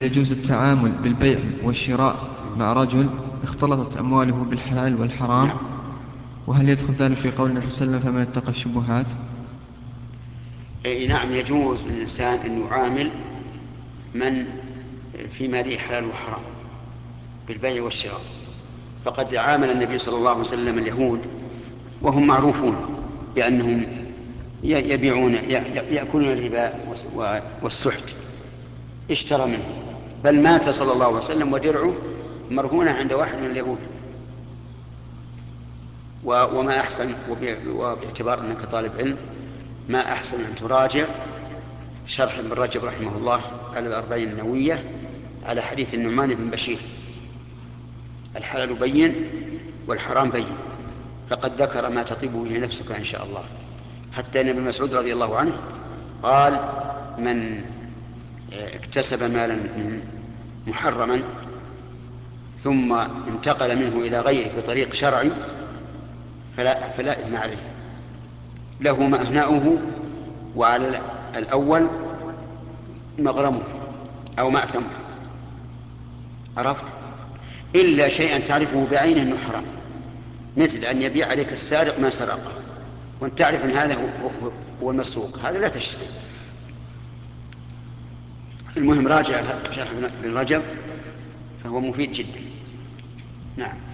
يجوز التعامل بالبيع والشراء مع رجل اختلطت أمواله بالحلال والحرام؟ نعم. وهل يدخل ذلك في قول النبي صلى الله عليه وسلم فمن اتقى الشبهات؟ أي نعم، يجوز للإنسان أن يعامل من في ماله حلال وحرام بالبيع والشراء. فقد عامل النبي صلى الله عليه وسلم اليهود وهم معروفون بأنهم يبيعون يأكلون الربا والسحت. اشترى منه، بل مات صلى الله عليه وسلم ودرعه مرهونة عند واحد من اليهود. وما أحسن، وباعتبار أنك طالب علم، ما أحسن أن تراجع شرح ابن رجب رحمه الله على الأربعين النووية على حديث النعمان بن بشير: الحلال بين والحرام بين، فقد ذكر ما تطيب به نفسك إن شاء الله. حتى ان ابن مسعود رضي الله عنه قال: من اكتسب مالا محرما ثم انتقل منه إلى غيره بطريق شرعي فلا إثم عليه، له مأهنأه وعلى الأول مغرمه أو مأثمه. عرفت؟ إلا شيئا تعرفه بعينه أنه حرام، مثل أن يبيع عليك السارق ما سرقه وأن تعرف أن هذا هو المسروق، هذا لا تشتري. المهم راجع شرح ابن رجب فهو مفيد جدا. نعم.